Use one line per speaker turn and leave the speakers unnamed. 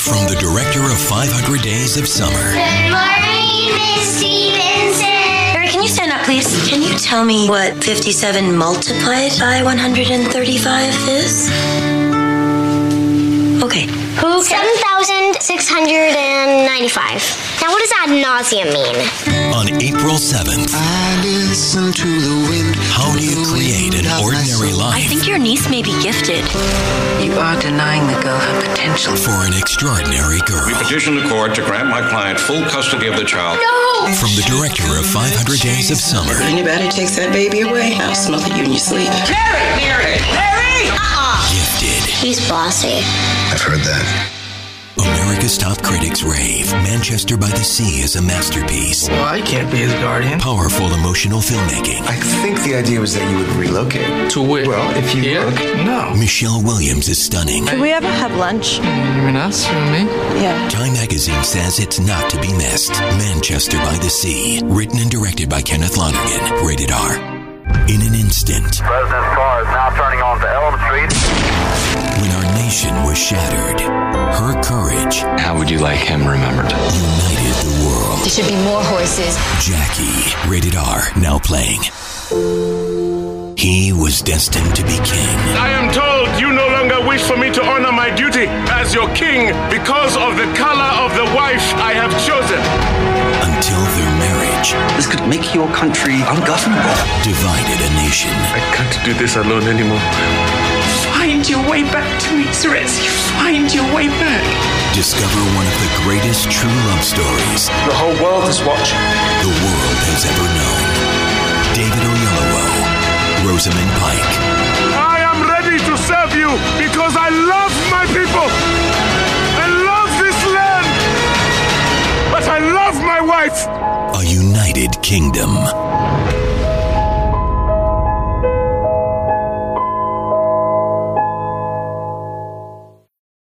From the director of 500 Days of Summer.
Good morning, Miss Stevenson.
Barry, can you stand up, please? Can you tell me what 57 multiplied by 135 is? Okay.
7,695. Now, what does ad nauseum mean?
On April 7th,
I listen to the wind.
how do you create an ordinary
I
life
think your niece may be gifted.
You are denying the girl her potential.
for an extraordinary girl?
We petition the court to grant my client full custody of the child.
From the director of 500 Days of Summer.
Anybody takes that baby away, I'll smother you in your sleep.
Gifted.
He's bossy.
I've heard that.
America's top critics rave. Manchester by the Sea is a masterpiece.
Well, I can't be his guardian.
Powerful emotional filmmaking.
I think the idea was that you would relocate.
To where?
Well, if you look.
No.
Michelle Williams is stunning.
Could we ever have lunch?
You mean us or me?
Yeah.
Time magazine says it's not to be missed. Manchester by the Sea. Written and directed by Kenneth Lonergan. Rated R. In an instant,
President's car is now turning onto Elm Street.
when our nation was shattered, her courage
How would you like him remembered?
united the world.
There should be more horses.
Jackie, rated R, now playing. He was destined to be king.
I am told you no longer wish for me to honor my duty as your king because of the color of the wife I have chosen.
Until their marriage
This could make your country ungovernable.
divided a nation.
I can't do this alone anymore.
Find your way back to me, Terezi. Find your way back.
Discover one of the greatest true love stories
The whole world is watching.
the world has ever known. David Oyelowo, Rosamund Pike.
I am ready to serve you because I love my people. I love this land. But I love my wife.
A united kingdom.